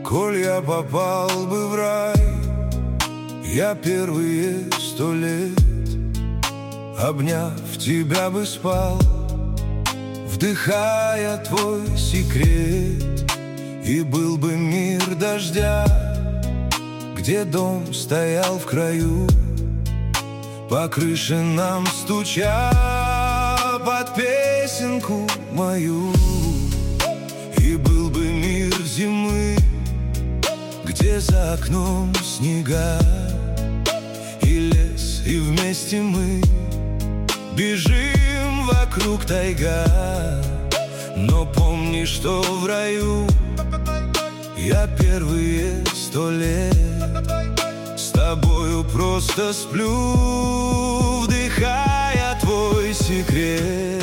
Коль я попал бы в рай, я первые 100 лет, обняв тебя бы спал, вдыхая твой секрет. И был бы мир дождя, где дом стоял в краю, по крыше нам стуча под песенку мою. И был бы мир зимы, где за окном снега и лес, и вместе мы бежим, вокруг тайга. Но помни, что в раю я первые 100 лет с тобою просто сплю, вдыхая твой секрет.